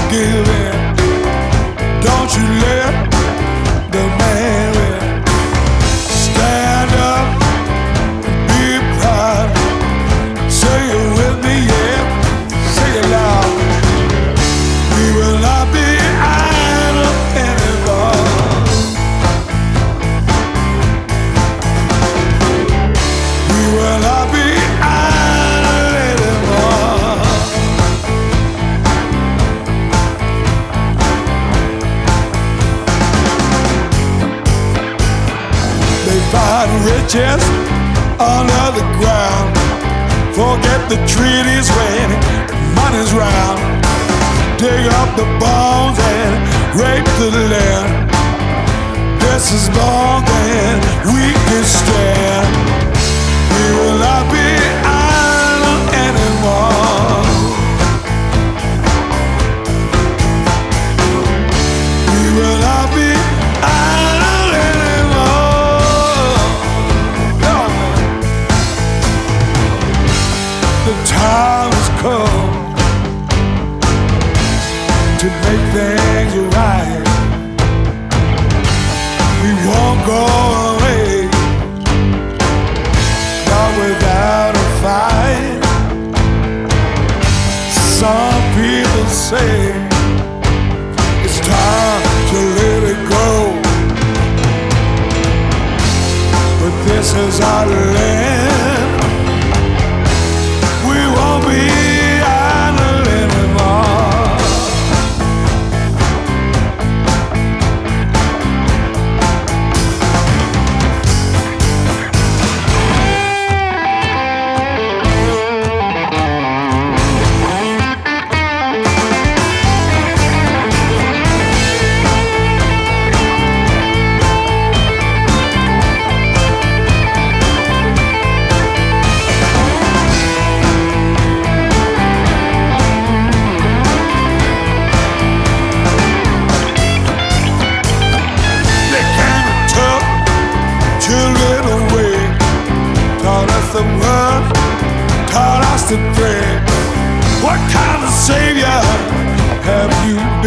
give in. Don't you let the man win. Stand up, be proud. Say it with me, yeah. Say it loud. We will not be idle anymore. We will not be idle anymore. They find riches under the ground. Forget the treaties when money's round. Dig up the bones and rape the land. This is more than we can stand. We will not be idle anymore. We will not be idle anymore. No. The time has come to make things right. We won't go away, not without a fight. Some people say it's time to let it go, but this is our land. We won't be idle anymore. The world taught us to pray. What kind of savior have you